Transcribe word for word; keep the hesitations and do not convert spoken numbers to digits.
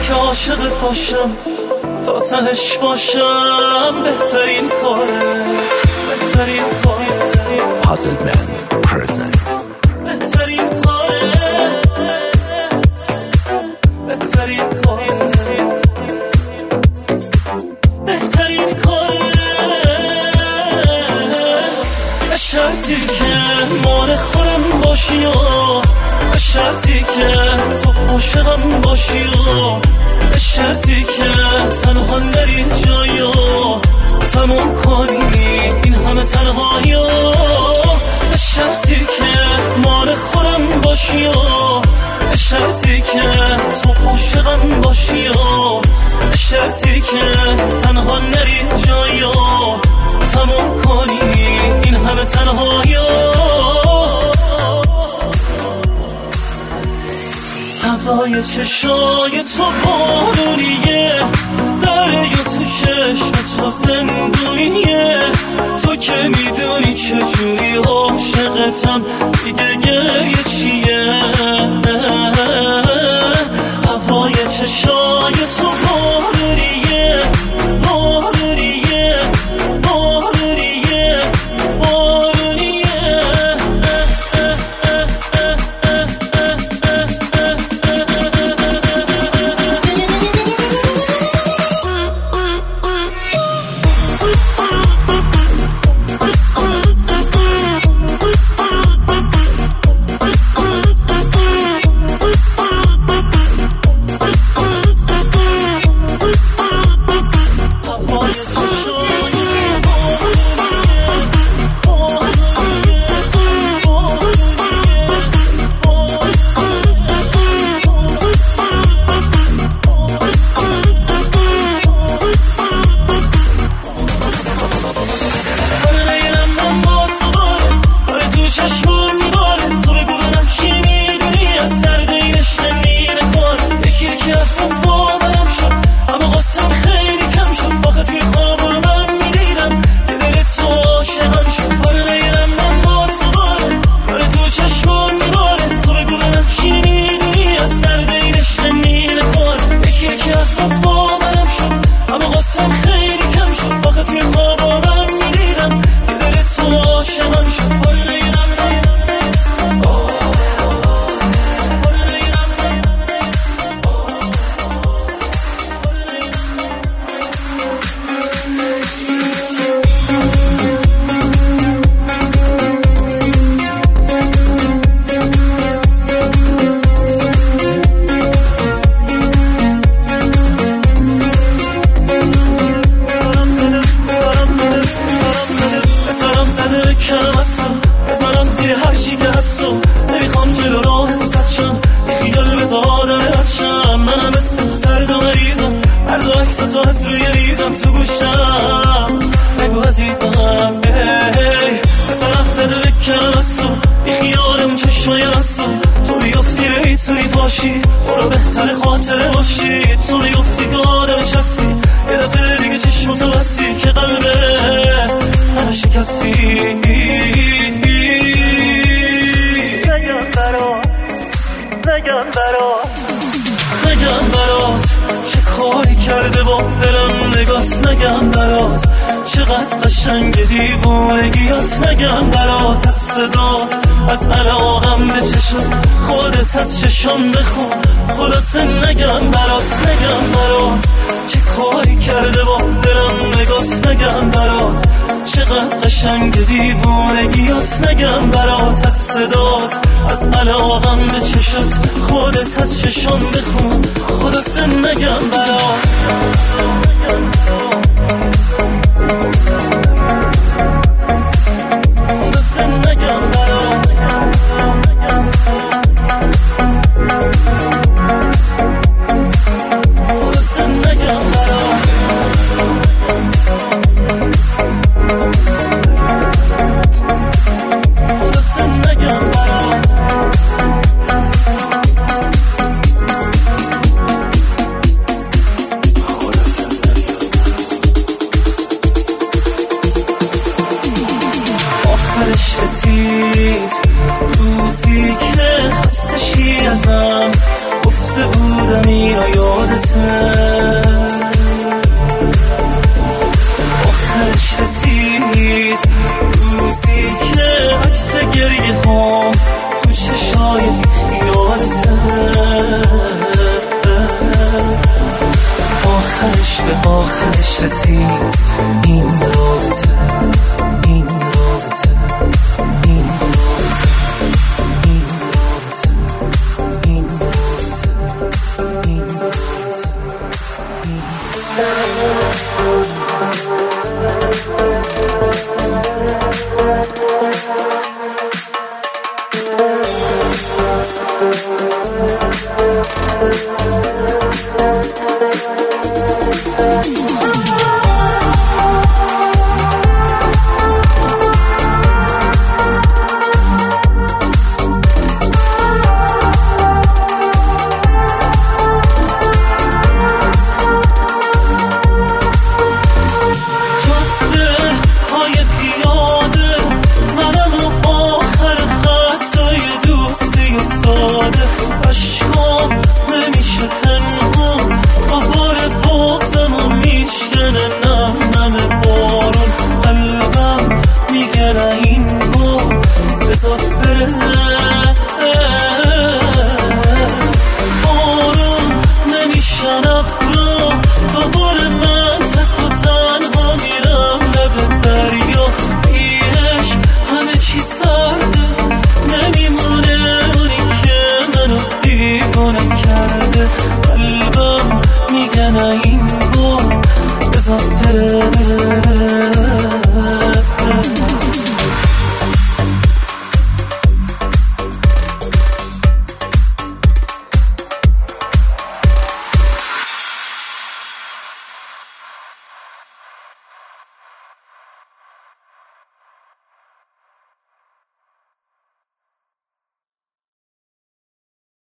که عاشقت باشم تا تهش باشم بهترین کاره بهترین کاره Puzzle Band presents بهترین کاره بهترین کاره بهترین کاره به شرطی که مال خودم باشی و به شرطی که تو عاشقم باشی و به شرطی که تنها نری جایی و تموم کنی این همه تنهایی و به شرطی که مال خودم باشی و به شرطی که تو عاشقم باشی و به شرطی که تنها نری جایی و تموم کنی این همه تنهایی و هوای چشای تو بارونیه دریا تو چشم تو زندونیه تو که میدونی چجوری عاشقتم دیگه گریه چیه هوای چشای تو بارونیه بارونیه بارونیه بارونیه برو بهتر خاطره باشی تو میگفتی که آدمش هستی یه دفعه دیگه چشمتو بستی که قلبه همه شکستی نگم برات نگم برات نگم برات چه کاری کرده با دلم نگات نگم برات چقدر قشنگ دیوونگیات نگم برات از صدات از علاقم به چشم خودت از چشم بخون خلاصه نگم برات نگم برات چه کاری کرده با دلم نگات نگم برات چقدر قشنگ دیوونگیات نگم برات از صدات از علاقم به چشم خودت از چشم بخون خلاصه نگم برات خلاصه نگم برات خلاصه نگم برات خلاصه نگم برات اینا یادته آخرش رسید روزی که عکس گریه هم تو چشای یادته آخرش به آخرش رسید این رابطه این رابطه این رابطه این رابطه این رابطه این رابطه قلبم میگه نه این بار بذار بره بره